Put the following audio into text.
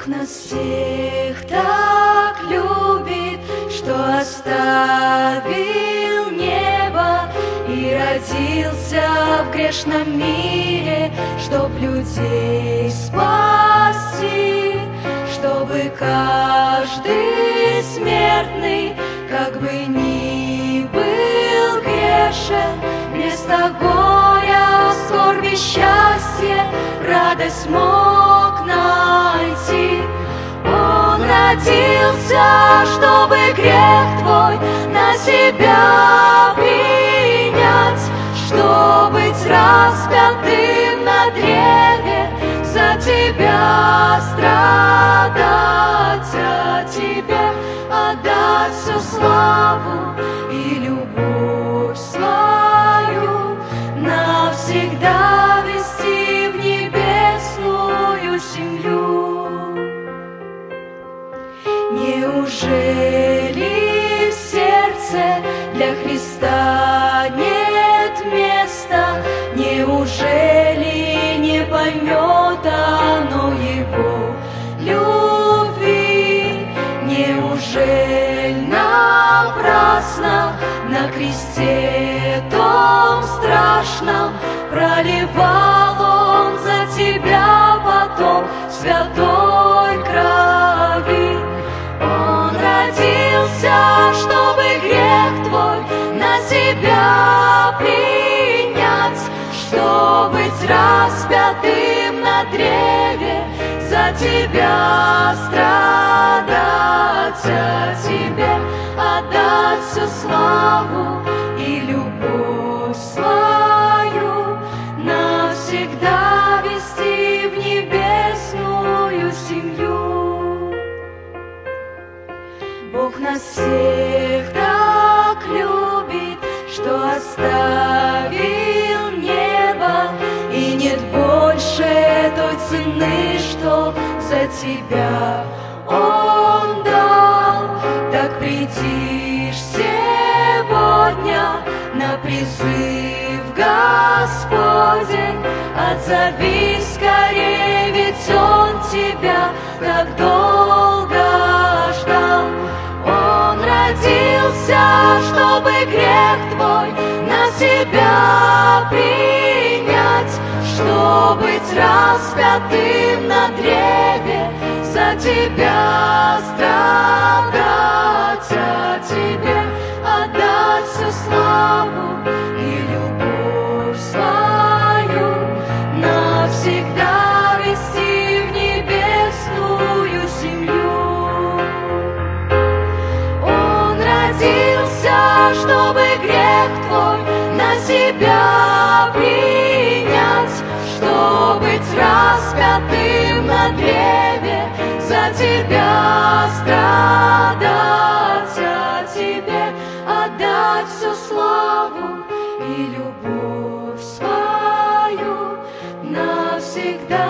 Бог нас всех так любит, что оставил небо и родился в грешном мире, чтоб людей спасти, чтобы каждый смертный, как бы ни был грешен, вместо горя, скорби, счастья, радость мог найти. Он родился, чтобы грех твой на себя принять, чтобы быть распятым на древе, за тебя страдать, а тебе отдать всю славу и любовь свою, навсегда вести в небесную семью. Неужели в сердце для Христа нет места? Неужели не поймет оно Его любви? Неужели напрасно на кресте том страшном проливал Он за тебя потом святой крови? Он родился, чтобы грех твой на себя принять, чтобы быть распятым на древе, за тебя страдать, а тебе отдать всю славу и любовь свою, навсегда вести в небесную семью. Бог нас всех так любит, что оставил небо, и нет больше той цены, что за тебя Он дал. Так придишь сегодня на призыв Господень, отзовись скорее, ведь Он тебя так долго ждал. Он родился, чтобы грех твой на себя принять, чтобы быть распятым на древе, за тебя страдать, а тебе отдать всю славу и любовь свою, навсегда вести в небесную семью. Он родился, чтобы грех твой на себя принять, чтобы быть распятым на древе, за тебя страдать, а тебе отдать всю славу и любовь свою, навсегда